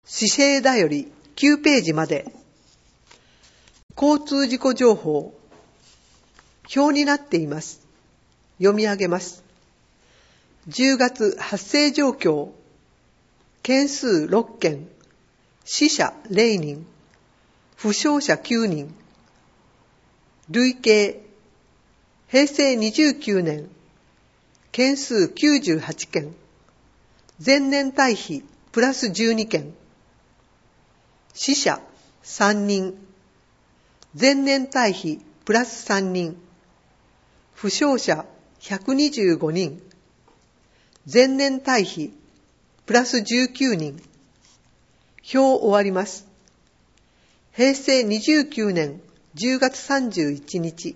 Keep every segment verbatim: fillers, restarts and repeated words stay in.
市政だよりきゅうページまで。交通事故情報。表になっています。読み上げます。じゅうがつ発生状況。件数ろっけん。死者れいにん。負傷者きゅうにん。累計。へいせいにじゅうきゅうねん。件数きゅうじゅうはちけん。前年対比プラスじゅうにけん。死者さんにん。前年対比プラスさんにん。負傷者ひゃくにじゅうごにん。前年対比プラスじゅうきゅうにん。表終わります。へいせいにじゅうきゅうねんじゅうがつさんじゅういちにち。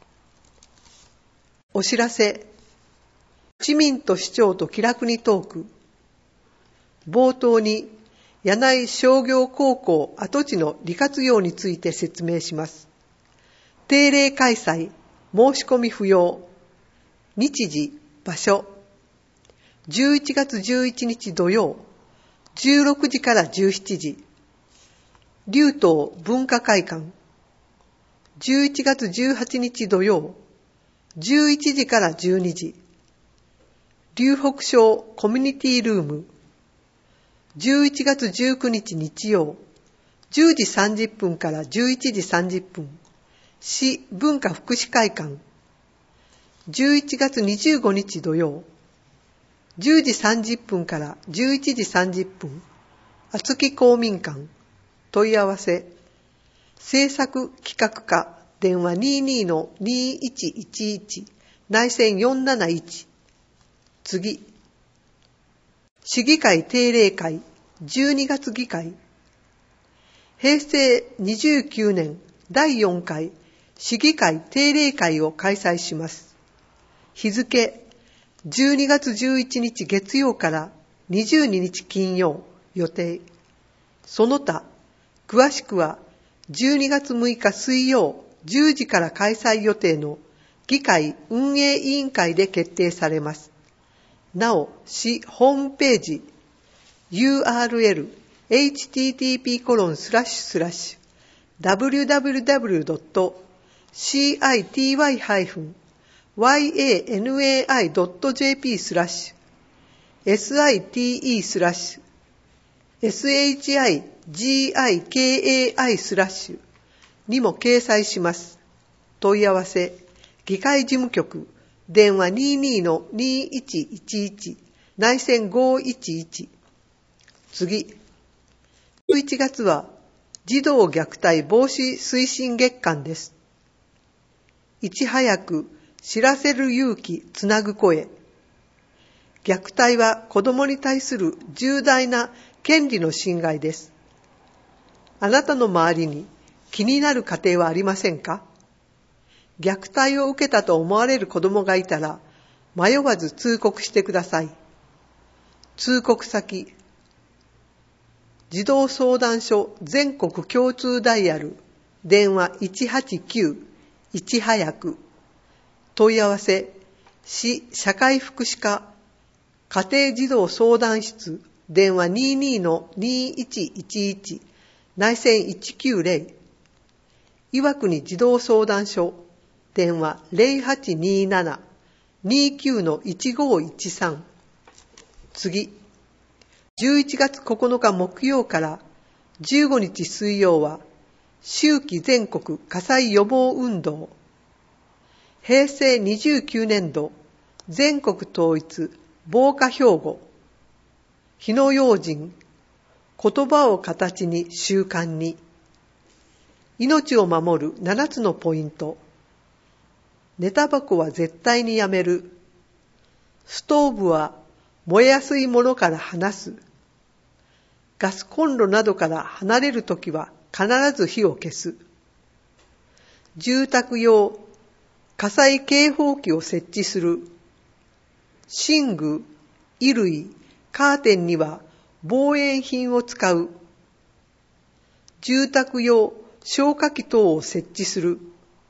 お知らせ。市民と市長と気楽にトーク。冒頭に柳井商業高校跡地の利活用について説明します。定例開催、申し込み不要。日時、場所。じゅういちがつじゅういちにち土曜、じゅうろくじからじゅうしちじ。龍東文化会館。じゅういちがつじゅうはちにち土曜、じゅういちじからじゅうにじ。龍北省コミュニティルーム。じゅういちがつじゅうくにち日曜、じゅうじさんじゅっぷんからじゅういちじさんじゅっぷん。市文化福祉会館。じゅういちがつにじゅうごにち土曜、じゅうじさんじゅっぷんからじゅういちじさんじゅっぷん。厚木公民館。問い合わせ。制作企画課。電話 にじゅうにのにいちいちいち 内線よんなないち。次。市議会定例会じゅうにがつ議会。へいせいにじゅうきゅうねんだいよんかい市議会定例会を開催します。日付じゅうにがつじゅういちにち月曜からにじゅうににち金曜予定。その他、詳しくはじゅうにがつむいか水曜じゅうじから開催予定の議会運営委員会で決定されます。なお、市ホームページ ユーアールエル エイチティーティーピーコロンスラッシュスラッシュダブリューダブリューダブリュードットシーアイティーワイハイフンワイエーエヌエーアイドットジェーピー スラッシュ エスアイティーイー スラッシュ エスエイチアイジーアイケーエーアイ スラッシュにも掲載します。問い合わせ、議会事務局、電話 にじゅうにのにいちいちいち 内線ごいちいち。次。じゅういちがつは児童虐待防止推進月間です。いち早く知らせる勇気つなぐ声。虐待は子どもに対する重大な権利の侵害です。あなたの周りに気になる家庭はありませんか？虐待を受けたと思われる子どもがいたら、迷わず通告してください。通告先。児童相談所全国共通ダイヤル、電話いちはちきゅういち早く。問い合わせ、市社会福祉課、家庭児童相談室、電話 にじゅうにのにいちいちいち、内線いちきゅうゼロ。岩国児童相談所、電話 ゼロはちにーなな にーきゅうのいちごいちさん。次。じゅういちがつここのか木曜からじゅうごにち水曜は、秋季全国火災予防運動。へいせいにじゅうきゅうねんど全国統一防火標語。火の用心。言葉を形に習慣に。命を守るななつのポイント。寝タバコは絶対にやめる。ストーブは燃えやすいものから離す。ガスコンロなどから離れるときは必ず火を消す。住宅用火災警報器を設置する。寝具、衣類、カーテンには防煙品を使う。住宅用消火器等を設置する。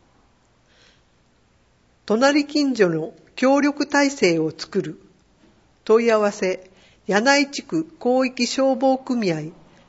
隣近所の協力体制を作る。問い合わせ、柳井地区広域消防組合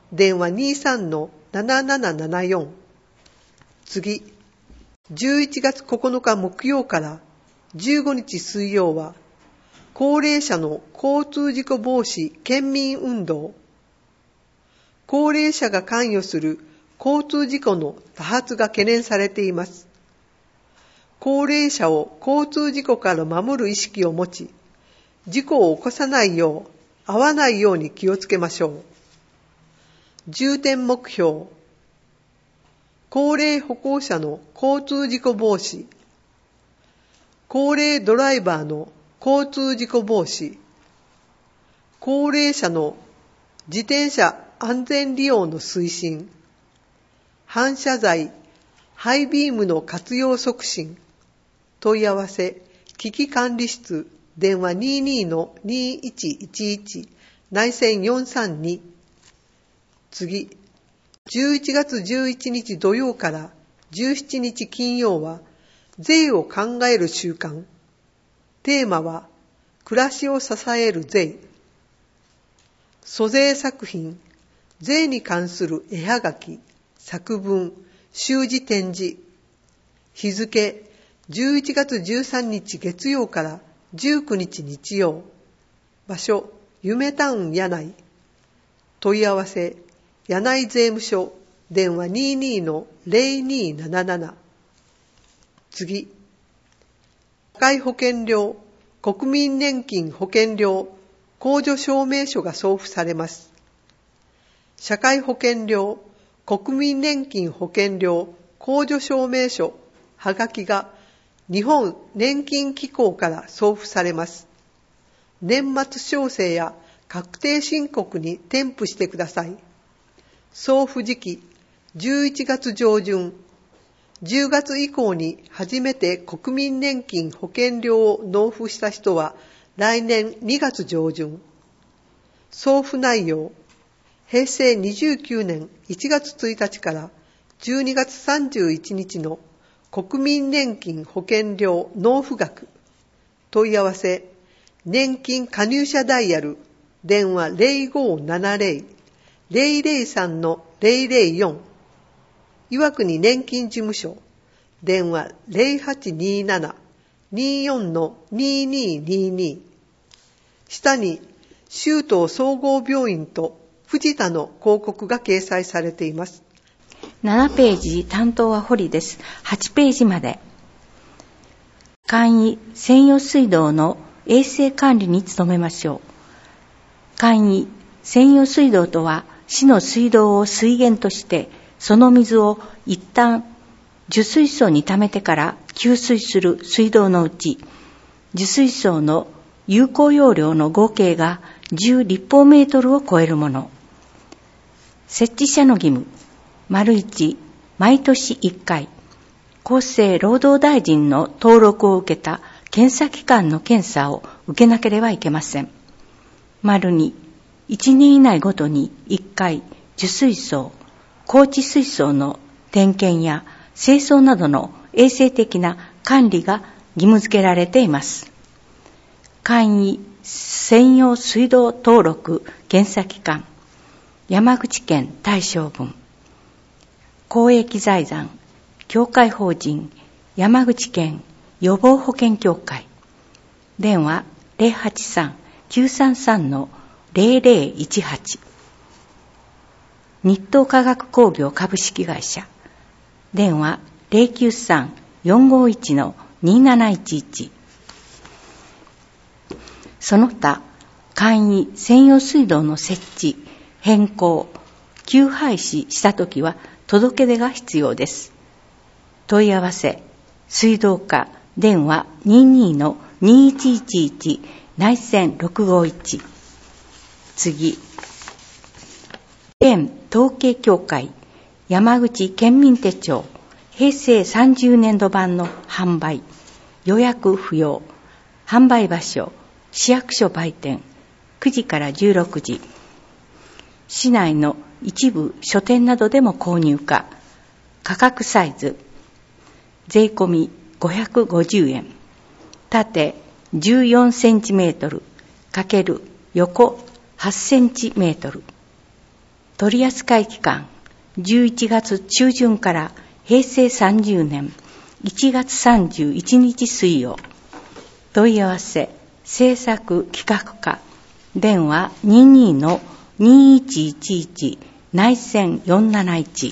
電話 にさんのななななななよん。次、じゅういちがつここのか木曜からじゅうごにち水曜は、高齢者の交通事故防止県民運動。高齢者が関与する交通事故の多発が懸念されています。高齢者を交通事故から守る意識を持ち、事故を起こさないよう、遭わないように気をつけましょう。重点目標。高齢歩行者の交通事故防止。高齢ドライバーの交通事故防止。高齢者の自転車安全利用の推進。反射材、ハイビームの活用促進。問い合わせ、危機管理室、電話 にじゅうにのにいちいちいち、内線よんさんに。次、じゅういちがつじゅういちにち土曜からじゅうしちにち金曜は、税を考える習慣。テーマは、暮らしを支える税。租税作品、税に関する絵はがき、作文、習字展示。日付、じゅういちがつじゅうさんにち月曜からじゅうくにち日曜。場所、夢タウン柳井。問い合わせ、柳井税務署、電話 にじゅうにのぜろになななな。次、社会保険料、国民年金保険料、控除証明書が送付されます。社会保険料、国民年金保険料、控除証明書、はがきが日本年金機構から送付されます。年末調整や確定申告に添付してください。送付時期、じゅういちがつ上旬。じゅうがつ以降に初めて国民年金保険料を納付した人は来年にがつ上旬。送付内容、へいせいにじゅうきゅうねんいちがつついたちからじゅうにがつさんじゅういちにちの国民年金保険料納付額。問い合わせ、年金加入者ダイヤル、電話 ぜろごななぜろ ぜろぜろさんのぜろぜろよん。岩国年金事務所、電話 ぜろはちになな によんのにににに。下に、州東総合病院と藤田の広告が掲載されています。 ななページ、担当は堀です。はちページまで。簡易専用水道の衛生管理に努めましょう。簡易専用水道とは、市の水道を水源として、その水を一旦受水槽に溜めてから給水する水道のうち、受水槽の有効容量の合計がじゅう立方メートルを超えるもの。設置者の義務。丸一、毎年いっかい、厚生労働大臣の登録を受けた検査機関の検査を受けなければいけません。丸二、いちねん以内ごとにいっかい、受水槽、高地水槽の点検や清掃などの衛生的な管理が義務付けられています。簡易専用水道登録検査機関、山口県大正郡。公益財団、協会法人、山口県予防保険協会。電話 ぜろはちさん きゅうさんさんのぜろぜろいちはち。日東化学工業株式会社。電話 ぜろきゅうさん よんごいちのになないちいち。その他、簡易専用水道の設置、変更、休廃止したときは届け出が必要です。問い合わせ、水道課、電話 にじゅうにのにいちいちいち、内線ろくごいち。次、県統計協会、山口県民手帳、へいせいさんじゅうねんど版の販売、予約不要、販売場所、市役所売店、くじからじゅうろくじ。市内の一部書店などでも購入可。価格サイズ、税込みごひゃくごじゅうえん。縦じゅうよんセンチメートル×横はちセンチメートル。 取扱期間じゅういちがつ中旬からへいせいさんじゅうねんいちがつさんじゅういちにち水曜。問い合わせ制作企画課電話 にじゅうに の にいちいちいち 内線よんなないち。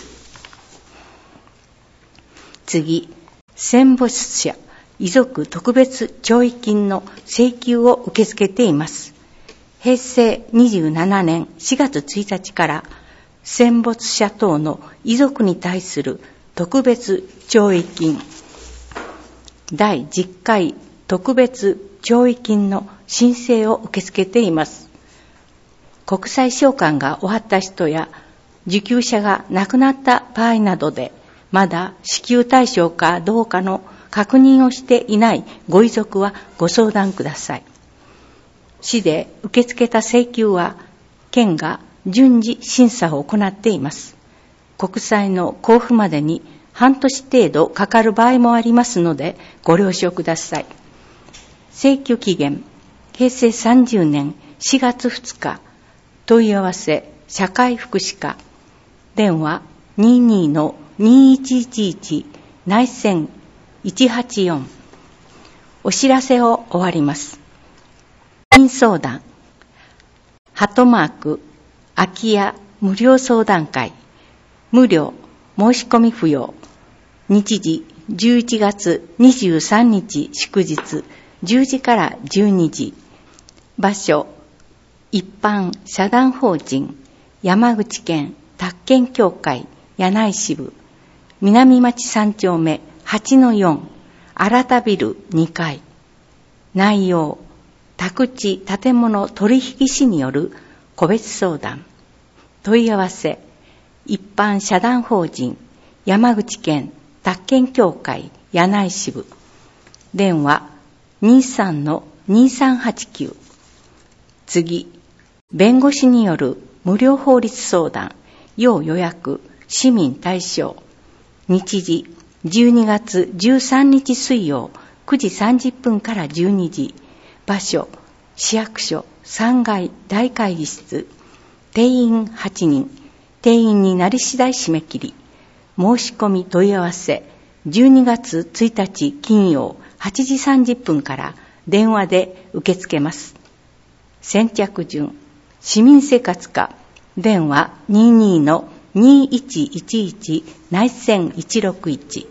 次、戦没者遺族特別弔慰金の請求を受け付けています。へいせいにじゅうななねんしがつついたちから戦没者等の遺族に対する特別弔慰金だいじゅっかい特別弔慰金の申請を受け付けています。国際償還が終わった人や受給者が亡くなった場合などでまだ支給対象かどうかの確認をしていないご遺族はご相談ください。市で受け付けた請求は県が順次審査を行っています。国債の交付までに半年程度かかる場合もありますのでご了承ください。請求期限へいせいさんじゅうねんしがつふつか。問い合わせ社会福祉課電話 にじゅうに の にいちいちいち 内線いちはちよん。お知らせを終わります。相談ハトマーク空き家無料相談会無料申し込み不要。日時じゅういちがつにじゅうさんにち祝日じゅうじからじゅうにじ。場所一般社団法人山口県宅建協会柳井支部南町さんちょうめはちのよん新田ビルにかい。内容宅地建物取引士による個別相談。問い合わせ一般社団法人山口県宅建協会柳井支部電話 にじゅうさん の にさんはちきゅう。次、弁護士による無料法律相談要予約市民対象。日時じゅうにがつじゅうさんにち水曜くじさんじゅっぷんからじゅうにじ。場所市役所さんがい大会議室。定員はちにん。定員になり次第締め切り。申し込み問い合わせじゅうにがつついたち金曜はちじさんじゅっぷんから電話で受け付けます。先着順市民生活課電話 にじゅうに の にいちいちいち 内線いちろくいち。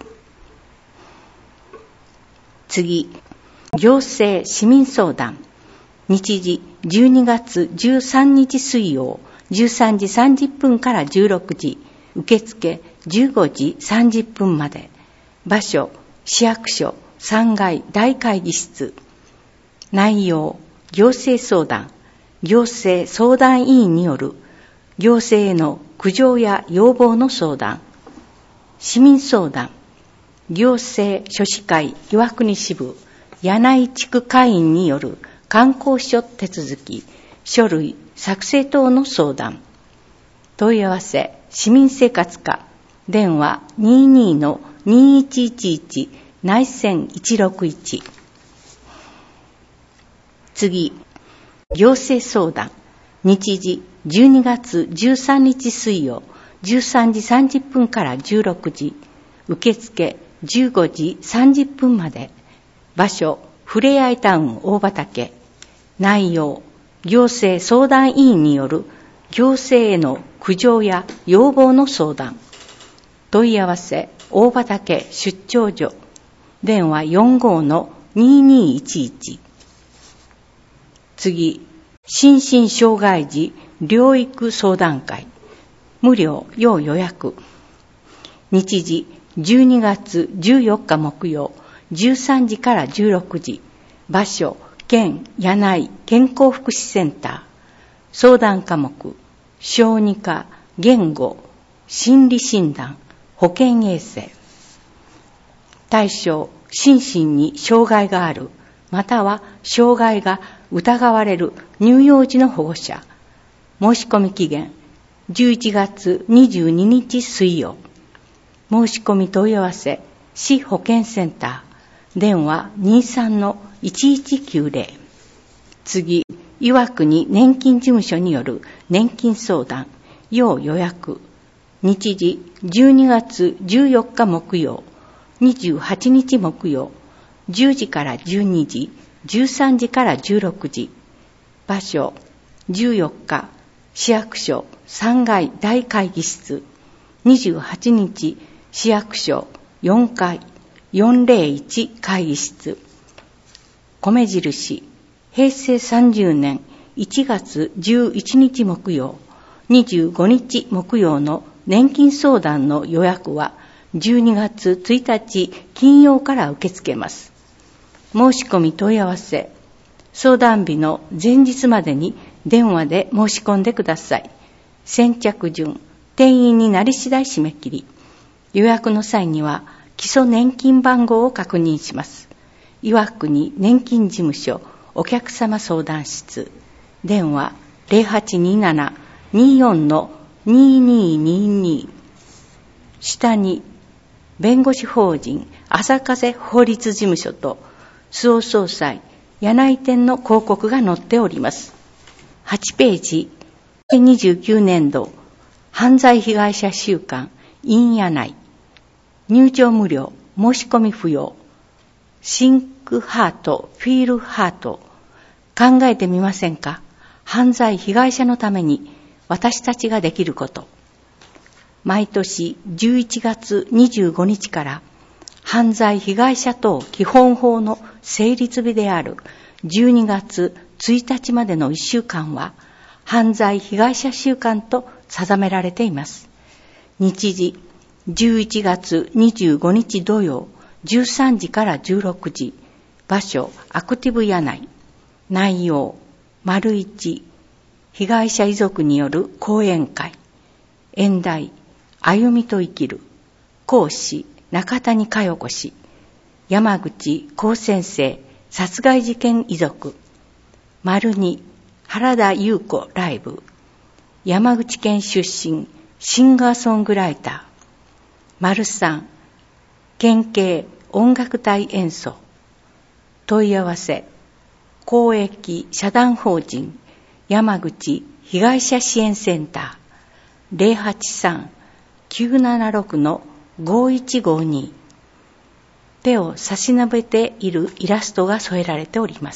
次、行政市民相談日時じゅうにがつじゅうさんにち水曜じゅうさんじさんじゅっぷんからじゅうろくじ。受付じゅうごじさんじゅっぷんまで。場所市役所さんがい大会議室。内容行政相談行政相談委員による行政への苦情や要望の相談。市民相談行政書士会岩国支部柳井地区会員による観光所手続き書類作成等の相談。問い合わせ市民生活課電話 にじゅうに の にいちいちいち 内線いちろくいち。次、行政相談日時じゅうにがつじゅうさんにち水曜じゅうさんじさんじゅっぷんからじゅうろくじ。受付じゅうごじさんじゅっぷんまで。場所ふれあいタウン大畑。内容行政相談委員による行政への苦情や要望の相談。問い合わせ大畑出張所電話 よんじゅう の ににいちいち。次、心身障害児療育相談会無料要予約。日時じゅうにがつじゅうよっか木曜じゅうさんじからじゅうろくじ。場所県柳井健康福祉センター。相談科目小児科言語心理診断保健衛生。対象心身に障害があるまたは障害が疑われる乳幼児の保護者。申し込み期限じゅういちがつにじゅうににち水曜。申し込み問い合わせ市保健センター電話 にじゅうさん の いちいちきゅうぜろ。次、岩国年金事務所による年金相談要予約。日時じゅうにがつじゅうよっか木曜、にじゅうはちにち木曜、じゅうじからじゅうにじ、じゅうさんじからじゅうろくじ。場所、じゅうよっか、市役所さんがい大会議室。にじゅうはちにち、市役所よんかいよんぜろいち会議室。米印、へいせいさんじゅうねんいちがつじゅういちにち木曜、にじゅうごにち木曜の年金相談の予約はじゅうにがつついたち金曜から受け付けます。申し込み問い合わせ、相談日の前日までに電話で申し込んでください。先着順、定員になり次第締め切り。予約の際には基礎年金番号を確認します。岩国年金事務所お客様相談室。電話 ゼロはちにーなな にーよん にーにーにーにー。下に弁護士法人朝風法律事務所と周防総裁柳井店の広告が載っております。はちページ、にせんにじゅうきゅうねんど犯罪被害者週間 in 柳井。入場無料、申し込み不要。シンクハート、フィールハート。考えてみませんか？犯罪被害者のために私たちができること。毎年じゅういちがつにじゅうごにちから犯罪被害者等基本法の成立日であるじゅうにがつついたちまでのいっしゅうかんは犯罪被害者週間と定められています。日時じゅういちがつにじゅうごにち土曜じゅうさんじからじゅうろくじ。場所アクティブ柳井。内容丸一、被害者遺族による講演会。演題歩みと生きる。講師中谷佳代子氏。山口高先生殺害事件遺族。丸二、原田優子ライブ。山口県出身シンガーソングライター。丸三、県警音楽隊演奏。問い合わせ公益社団法人山口被害者支援センター ゼロはちさん きゅうななろく ごいちごに。手を差し伸べているイラストが添えられております。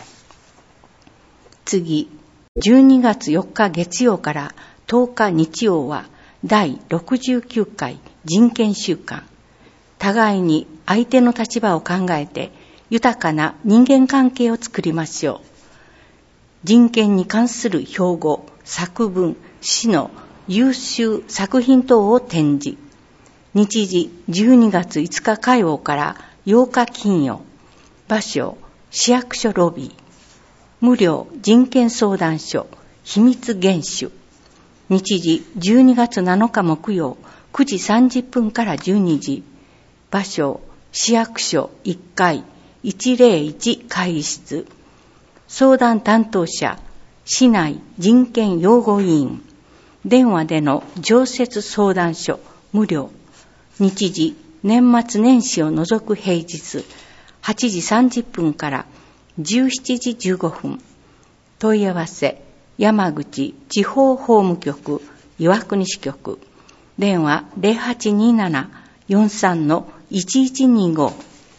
次、じゅうにがつよっか月曜からとおか日曜はだいろくじゅうきゅうかい人権週間。互いに相手の立場を考えて豊かな人間関係を作りましょう。人権に関する標語、作文、詩の優秀作品等を展示。日時じゅうにがついつか火曜からようか金曜。場所市役所ロビー。無料人権相談所秘密厳守。日時じゅうにがつなのか木曜くじさんじゅっぷんからじゅうにじ。場所市役所いっかいいちぜろいち会議室。相談担当者市内人権擁護委員。電話での常設相談所無料。日時年末年始を除く平日はちじさんじゅっぷんからじゅうしちじじゅうごふん。問い合わせ山口地方法務局岩国支局。電話 ゼロはちにーなな よんさん いちいちにご。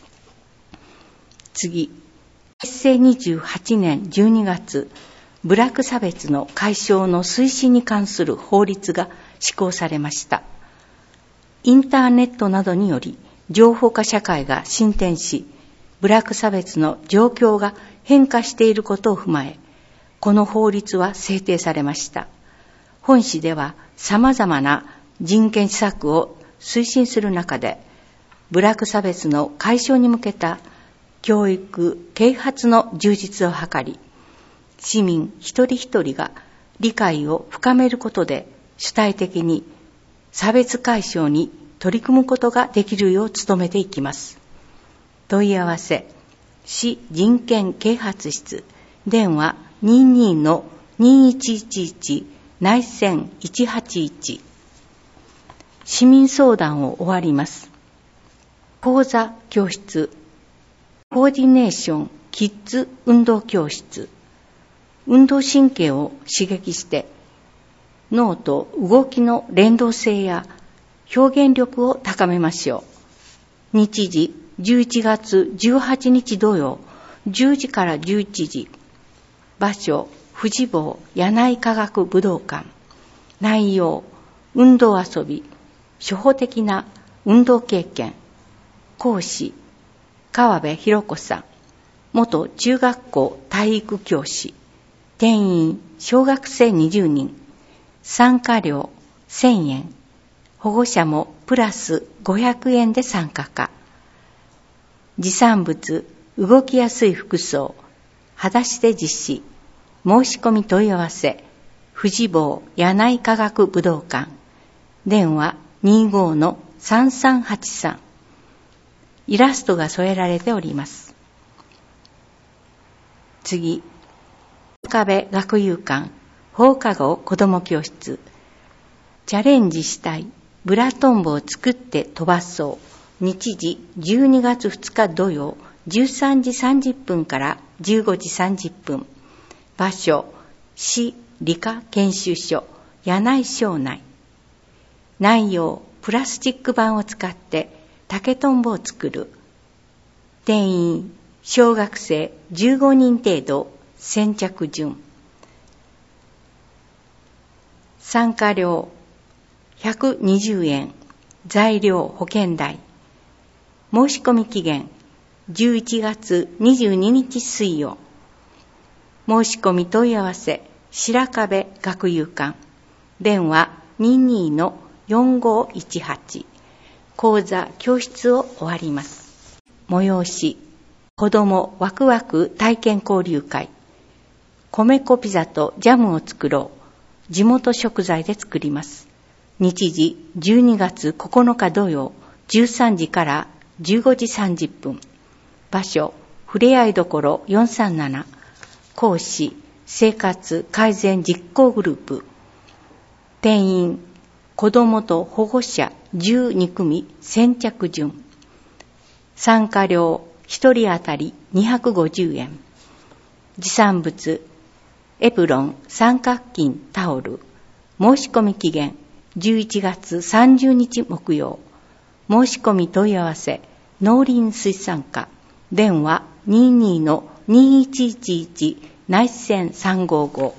次、へいせいにじゅうはちねんじゅうにがつ、部落差別の解消の推進に関する法律が施行されました。インターネットなどにより情報化社会が進展し、部落差別の状況が変化していることを踏まえ、この法律は制定されました。本誌では様々な人権施策を推進する中で、部落差別の解消に向けた教育・啓発の充実を図り、市民一人一人が理解を深めることで主体的に差別解消に取り組むことができるよう努めていきます。問い合わせ市人権啓発室。電話 にーにーのにーいちいちいち 内線いちはちいち。市民相談を終わります。講座教室コーディネーションキッズ運動教室。運動神経を刺激して脳と動きの連動性や表現力を高めましょう。日時じゅういちがつじゅうはちにち土曜じゅうじからじゅういちじ。場所富士坊柳井科学武道館。内容運動遊び、初歩的な運動経験。講師川辺博子さん、元中学校体育教師。定員小学生にじゅうにん。参加料せんえん。保護者もプラスごひゃくえんで参加可。持参物動きやすい服装、裸足で実施。申し込み問い合わせ富士坊柳井科学武道館。電話 にじゅうごのさんさんはちさん。イラストが添えられております。次、壁学友館放課後子ども教室。チャレンジしたいブラトンボを作って飛ばそう。日時じゅうにがつふつか土曜じゅうさんじさんじゅっぷんからじゅうごじさんじゅっぷん。場所市理科研修所柳井省内。内容プラスチック板を使って竹とんぼを作る。定員小学生じゅうごにん程度。先着順。参加料ひゃくにじゅうえん。材料保険代。申し込み期限じゅういちがつにじゅうににち水曜。申し込み問い合わせ白壁学友館。電話 にじゅうにのよんごいちはち。講座教室を終わります。催し子どもワクワク体験交流会。米粉ピザとジャムを作ろう。地元食材で作ります。日時じゅうにがつここのか土曜じゅうさんじからじゅうごじさんじゅっぷん。場所ふれあいどころよんさんなな。講師生活改善実行グループ。定員子どもと保護者じゅうにくみ。先着順。参加料ひとり当たりにひゃくごじゅうえん。持参物エプロン、三角巾、タオル。申し込み期限じゅういちがつさんじゅうにち木曜。申し込み問い合わせ農林水産課。電話 にじゅうにのにいちいちいち 内線さんごご。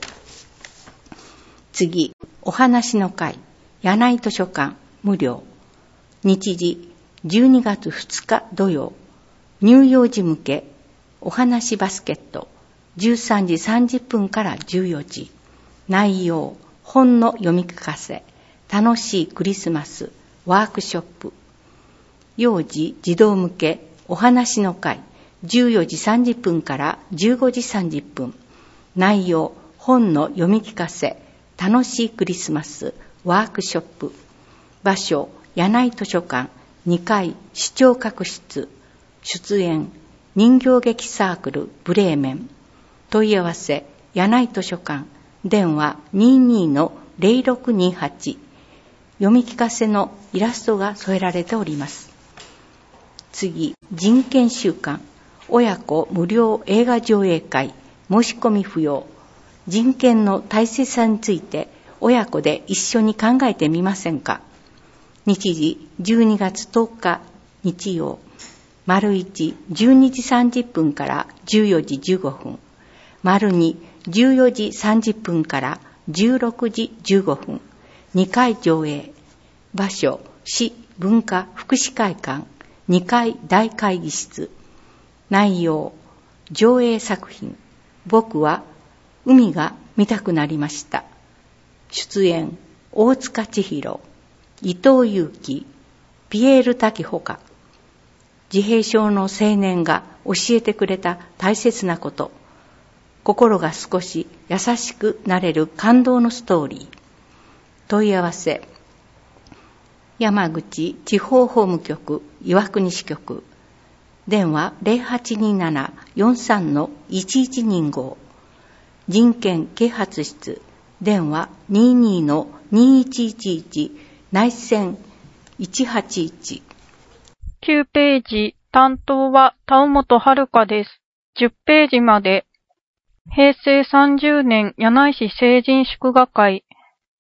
次、お話の会柳井図書館無料。日時じゅうにがつふつか土曜。乳幼児向けお話バスケットじゅうさんじさんじゅっぷんからじゅうよじ。内容本の読み聞かせ楽しいクリスマスワークショップ。幼児児童向けお話の会じゅうよじさんじゅっぷんからじゅうごじさんじゅっぷん。内容本の読み聞かせ楽しいクリスマスワークショップ。場所柳井図書館にかい視聴覚室。出演人形劇サークルブレーメン。問い合わせ柳井図書館。電話 にじゅうにのぜろろくにはち。読み聞かせのイラストが添えられております。次、人権週間親子無料映画上映会。申し込み不要。人権の大切さについて親子で一緒に考えてみませんか。日時じゅうにがつとおか日曜。丸いち、じゅうにじさんじゅっぷんからじゅうよじじゅうごふん。丸に、じゅうよじさんじゅっぷんからじゅうろくじじゅうごふん。にかい上映。場所、市文化福祉会館にかい大会議室。内容、上映作品。僕は海が見たくなりました。出演、大塚千尋、伊藤祐樹、ピエール滝ほか。自閉症の青年が教えてくれた大切なこと。心が少し優しくなれる感動のストーリー。問い合わせ山口地方法務局岩国支局。電話 ゼロはちにななよんさんのいちいちにご。人権啓発室。電話 にじゅうにのにいちいちいち 内線いちはちいち。 きゅうページ、担当は田本遥です。じゅっページまで。平成さんじゅうねん柳井市成人祝賀会。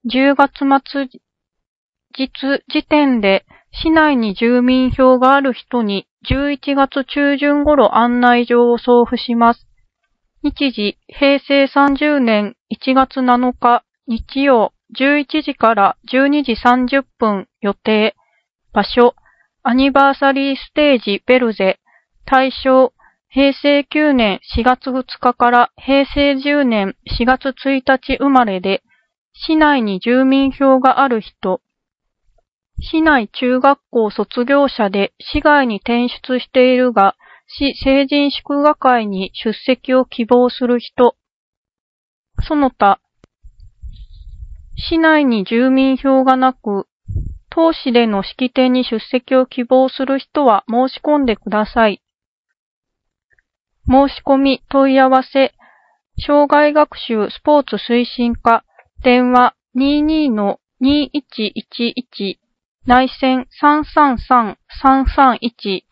じゅうがつ末日時点で市内に住民票がある人にじゅういちがつ中旬頃案内状を送付します。日時、へいせいさんじゅうねんいちがつなのか日曜じゅういちじからじゅうにじさんじゅっぷん予定。場所、アニバーサリーステージベルゼ。対象、へいせいきゅうねんしがつふつかからへいせいじゅうねんしがつついたち生まれで、市内に住民票がある人。市内中学校卒業者で市外に転出しているが、市成人祝賀会に出席を希望する人。その他、市内に住民票がなく、当市での式典に出席を希望する人は申し込んでください。申し込み問い合わせ、障害学習スポーツ推進課、電話 にじゅうにのにいちいちいち、内線 さんさんさんさんさんいち。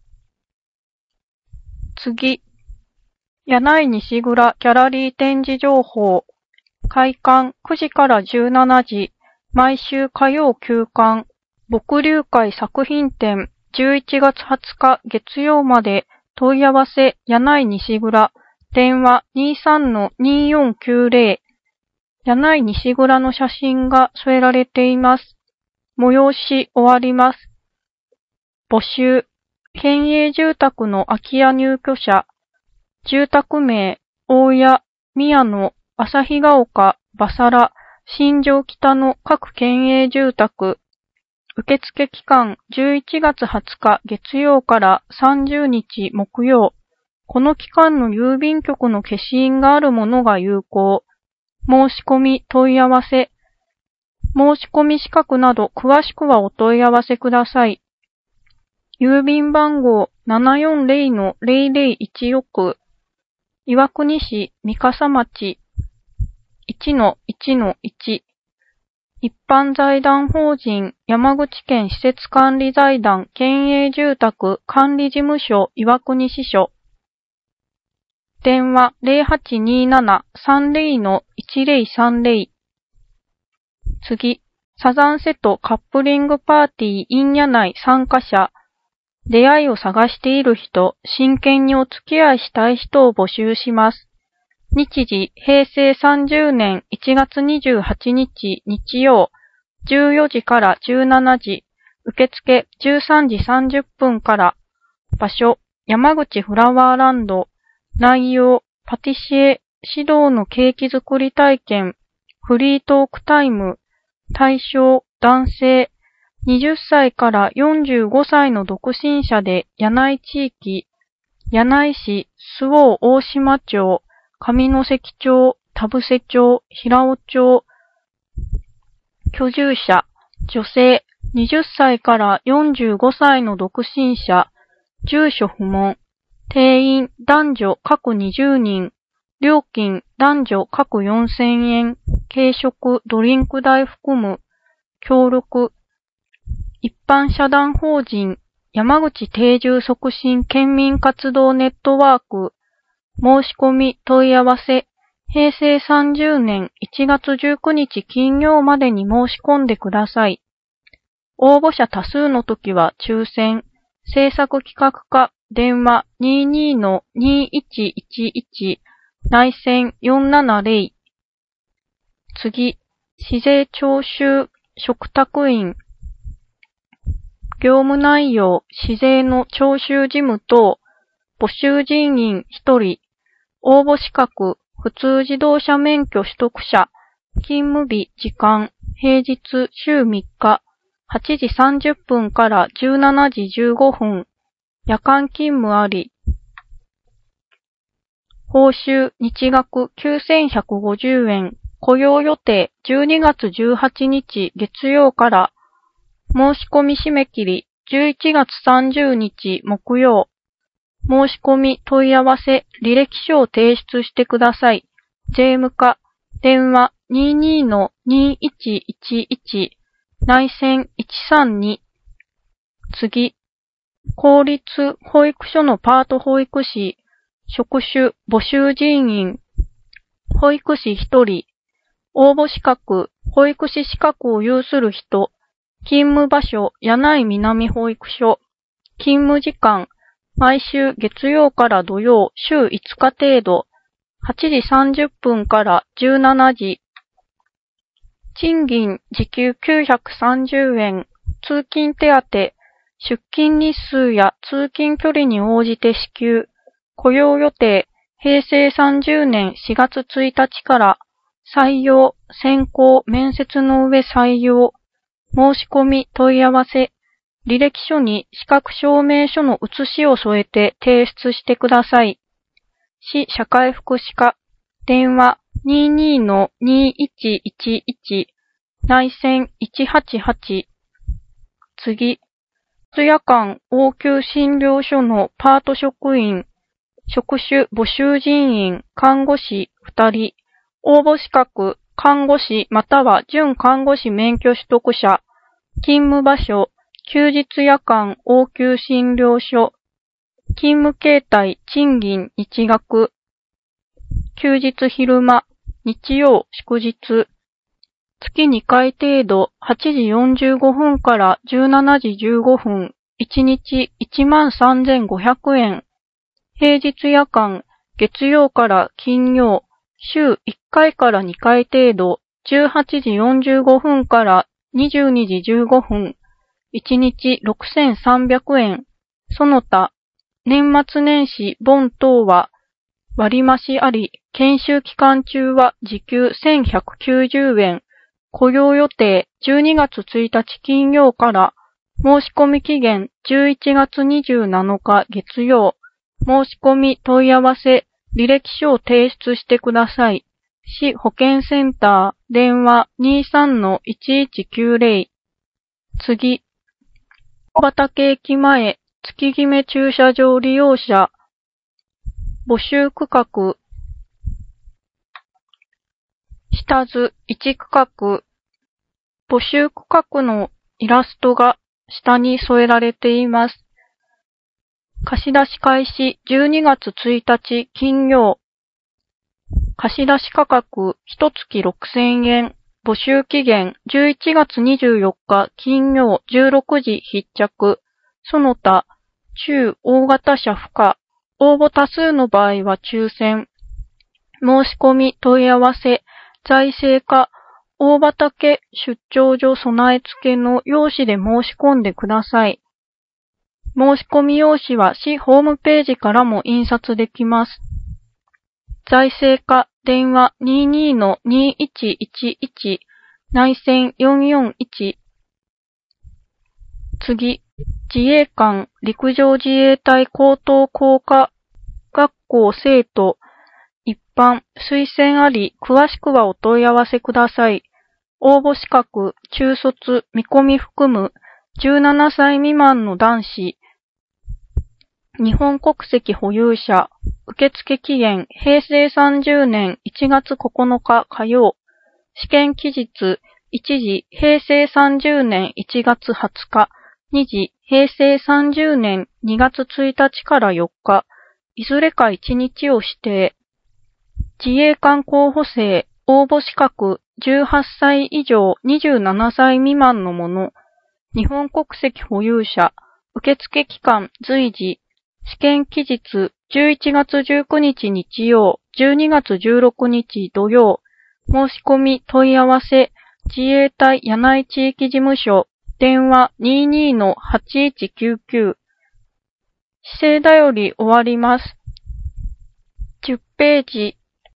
次、柳井西蔵ギャラリー展示情報。開館くじからじゅうしちじ、毎週火曜休館、墨竜会作品展じゅういちがつはつか月曜まで問い合わせ柳井西蔵、電話 にじゅうさんのによんきゅうぜろ、柳井西蔵の写真が添えられています。催し終わります。募集、県営住宅の空き家入居者、住宅名、大谷、宮野、旭ヶ丘、バサラ、新庄北の各県営住宅。受付期間じゅういちがつはつか月曜からさんじゅうにち木曜。この期間の郵便局の消印があるものが有効。申し込み問い合わせ。申し込み資格など詳しくはお問い合わせください。郵便番号 ななよんぜろのぜろぜろいちろく。岩国市三笠町 いちのいちのいち。一般財団法人山口県施設管理財団県営住宅管理事務所岩国支所。電話 ぜろはちにーななさんぜろのいちぜろさんぜろ。次、サザンセとカップリングパーティー in 柳井参加者。出会いを探している人、真剣にお付き合いしたい人を募集します。日時、へいせいさんじゅうねんいちがつにじゅうはちにち日曜、じゅうよじからじゅうしちじ、受付じゅうさんじさんじゅっぷんから、場所、山口フラワーランド、内容、パティシエ、指導のケーキ作り体験、フリートークタイム、対象、男性、はたちからよんじゅうごさいの独身者で柳井地域、柳井市、周防大島町、上関町、田伏町、平尾町、居住者、女性、はたちからよんじゅうごさいの独身者、住所不問、定員男女各にじゅうにん、料金男女各よんせんえん、軽食ドリンク代含む、協力、一般社団法人山口定住促進県民活動ネットワーク。申し込み問い合わせ。へいせいさんじゅうねんいちがつじゅうくにち金曜までに申し込んでください。応募者多数の時は抽選。制作企画課電話 にじゅうにのにいちいちいち 内線よんななぜろ。次、市税徴収嘱託員。業務内容、市税の徴収事務等、募集人員ひとり、応募資格、普通自動車免許取得者、勤務日、時間、平日、週みっか、はちじさんじゅっぷんからじゅうしちじじゅうごふん、夜間勤務あり、報酬、日額きゅうせんひゃくごじゅうえん、雇用予定じゅうにがつじゅうはちにち月曜から、申し込み締め切りじゅういちがつさんじゅうにち木曜。申し込み問い合わせ履歴書を提出してください。税務課電話 にじゅうにのにいちいちいち 内線いちさんに。次、公立保育所のパート保育士、職種募集人員、保育士ひとり、応募資格、 保育士資格を有する人、勤務場所、柳井南保育所、勤務時間、毎週月曜から土曜、週いつか程度、はちじさんじゅっぷんからじゅうしちじ。賃金、時給きゅうひゃくさんじゅうえん、通勤手当、出勤日数や通勤距離に応じて支給、雇用予定、平成さんじゅうねんしがつついたちから採用、選考、面接の上採用、申し込み、問い合わせ、履歴書に資格証明書の写しを添えて提出してください。市社会福祉課、電話 にじゅうに の にいちいちいち、内線いちはちはち。次、夜間応急診療所のパート職員、職種募集人員、看護師ふたり、応募資格、看護師または準看護師免許取得者、勤務場所、休日夜間応急診療所、勤務形態、賃金、日額、休日昼間、日曜、祝日、月にかい程度、はちじよんじゅうごふんからじゅうしちじじゅうごふん、いちにちいちまんさんぜんごひゃくえん、平日夜間、月曜から金曜、週いっかいからにかい程度、じゅうはちじよんじゅうごふんからにじゅうにじじゅうごふん、いちにちろくせんさんびゃくえん、その他、年末年始、盆等は割増あり、研修期間中は時給せんひゃくきゅうじゅうえん、雇用予定じゅうにがつついたち金曜から申し込み期限じゅういちがつにじゅうなのか月曜、申し込み問い合わせ、履歴書を提出してください。市保健センター、電話 にじゅうさん の いちいちきゅうぜろ。次、大畑駅前、月決め駐車場利用者、募集区画、下図いち区画、募集区画のイラストが下に添えられています。貸し出し開始じゅうにがつついたち金曜。貸し出し価格いちがつろくせんえん。募集期限じゅういちがつにじゅうよっか金曜じゅうろくじ必着。その他、中大型車不可。応募多数の場合は抽選。申し込み問い合わせ、財政課、大畑出張所備え付けの用紙で申し込んでください。申し込み用紙は市ホームページからも印刷できます。財政課、電話 にじゅうに の にいちいちいち、内線よんよんいち。次、自衛官、陸上自衛隊高等工科学校生徒、一般、推薦あり、詳しくはお問い合わせください。応募資格、中卒、見込み含む、じゅうななさい未満の男子、日本国籍保有者、受付期限、平成さんじゅうねんいちがつここのか火曜、試験期日、いちじ、平成さんじゅうねんいちがつはつか、にじ、平成さんじゅうねんにがつついたちからよっか、いずれかいちにちを指定。自衛官候補生、応募資格、じゅうはっさい以上にじゅうななさい未満の者、日本国籍保有者、受付期間随時、試験期日、じゅういちがつじゅうくにち日曜、じゅうにがつじゅうろくにち土曜、申し込み問い合わせ、自衛隊柳井地域事務所、電話 にじゅうに の はちいちきゅうきゅう。市政だより終わります。じゅっページ、